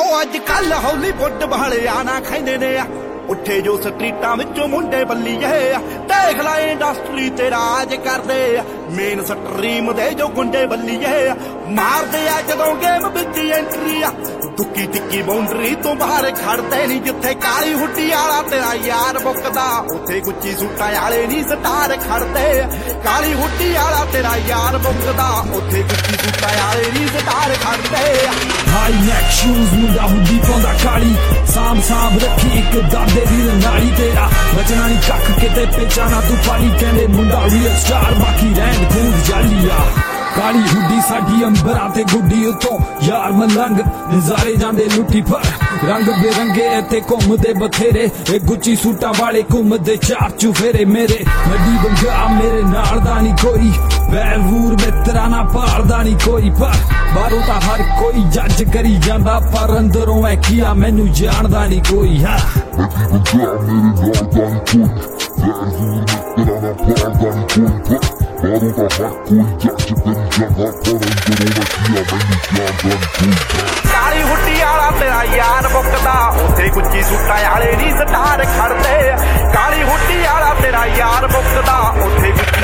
ਅੱਜ ਕੱਲ ਹਾਲੀਵੁੱਡ ਵਾਲਿਆਂ ਨਾ ਕਹਿੰਦੇ ਨੇ ਉੱਠੇ ਜੋ ਸਟਰੀਟਾਂ ਵਿੱਚੋਂ ਮੁੰਡੇ ਬੱਲੀਏ ਦੇਖ ਲੈ ਇੰਡਸਟਰੀ ਤੇ ਰਾਜ ਕਰਦੇ ਮੇਨ ਸਟਰੀਮ ਦੇ ਜੋ ਗੁੰਡੇ ਬੱਲੀਏ ਮਾਰਦੇ ਆ ਜਦੋਂ ਗੇਮ ਵਿੱਚ ਐਂਟਰੀ ਆ ਦੁੱਕੀ ਟਿੱਕੀ ਬਾਉਂਡਰੀ ਤੋਂ ਬਾਹਰ ਖੜਦੇ ਨਹੀਂ ਜਿੱਥੇ ਕਾਲੀ ਹੁੱਡੀ ਵਾਲਾ ਤੇਰਾ ਯਾਰ ਮੁੱਕਦਾ ਉੱਥੇ ਗੁੱਚੀ ਸੂਟਾਂ ਵਾਲੇ ਨਹੀਂ ਸਟਾਰ ਖੜਦੇ ਕਾਲੀ ਹੁੱਡੀ ਵਾਲਾ ਤੇਰਾ ਯਾਰ ਮੁੱਕਦਾ ਉੱਥੇ ਗੁੱਚੀ ਸੂਟਾਂ ਵਾਲੇ ਨਹੀਂ ਸਟਾਰ ਖੜਦੇ ਹਾਈ ਨੈਕ ਸ਼ੂਜ਼ ਮੁੰਡਾ ਹੁੱਡੀ ਪਾਉਂਦਾ ਕਾਲੀ ਸਾਂਭ ਰੱਖੀ ਇੱਕ ਦਾਦੇ ਦੀ ਨਾਲੀ ਤੇਰਾ ਬਚਣਾ ਨਹੀਂ ਕੱਖ ਕਿਤੇ ਪਹਿਚਾਣਾ ਤੂੰ ਪਾਲੀ ਕਹਿੰਦੇ ਮੁੰਡਾ ਰੀਅਲ ਸਟਾਰ ਬਾਕੀ ਰਹਿਣ ਖੂਦ ਜਾਲੀਆ ਕਾਲੀ ਹੁੱਡੀ ਸਾਡੀ ਅੰਬਰਾਂ ਤੇ ਗੁੱਡੀ ਉਤੋਂ ਯਾਰ ਮਲੰਗ ਨਜ਼ਾਰੇ ਜਾਂਦੇ ਲੁੱਟੀ ਪਰ ਰੰਗ ਬੇਰੰਗੇ ਇੱਥੇ ਘੁੰਮਦੇ ਬਥੇਰੇ ਇਹ ਗੁੱਚੀ ਸੂਟਾਂ ਵਾਲੇ ਘੁੰਮਦੇ ਚਾਰ ਚੁਫੇਰੇ ਮੇਰੇ ਨੱਡੀ ਬੰਗਾ ਮੇਰੇ ਨਾਲ ਦਾ ਨਹੀਂ ਕੋਈ ਵੈਲਵੂਰ ਮਿੱਤਰਾਂ ਨਾ ਭਾਲਦਾ ਨਹੀਂ ਕੋਈ ਪਰ ਬਾਹਰੋਂ ਤਾਂ ਹਰ ਕੋਈ ਜੱਜ ਕਰੀ ਜਾਂਦਾ ਪਰ ਅੰਦਰੋਂ ਐ ਕੀਆ ਮੈਨੂੰ ਜਾਣਦਾ ਨਹੀਂ ਕੋਈ ਹੈ ਨੱਡੀ ਬੰਗਾ ਮੇਰੇ ਨਾਲ ਦਾ ਨਹੀਂ ਕੋਈ ਵੈਲਵੂਰ ਮਿੱਤਰਾਂ ਨਾ ਭਾਲਦਾ ਨਹੀਂ ਕੋਈ ਬਾਹਰੋਂ ਤਾਂ ਹਰ ਕੋਈ ਜੱਜ ਕਰੀ ਜਾਂਦਾ ਪਰ ਅੰਦਰੋਂ ਐ ਕੀਆ ਮੈਨੂੰ ਜਾਣਦਾ ਨਹੀਂ ਕੋਈ ਕਾਲੀ ਹੁੱਡੀ ਵਾਲਾ ਤੇਰਾ ਯਾਰ ਮੁੱਕਦਾ ਉੱਥੇ ਗੁੱਚੀ ਸੂਟਾਂ ਵਾਲੇ ਨਹੀਂ ਸਟਾਰ ਖੜਦੇ ਕਾਲੀ ਹੁੱਡੀ ਵਾਲਾ ਤੇਰਾ ਯਾਰ ਮੁੱਕਦਾ ਉੱਥੇ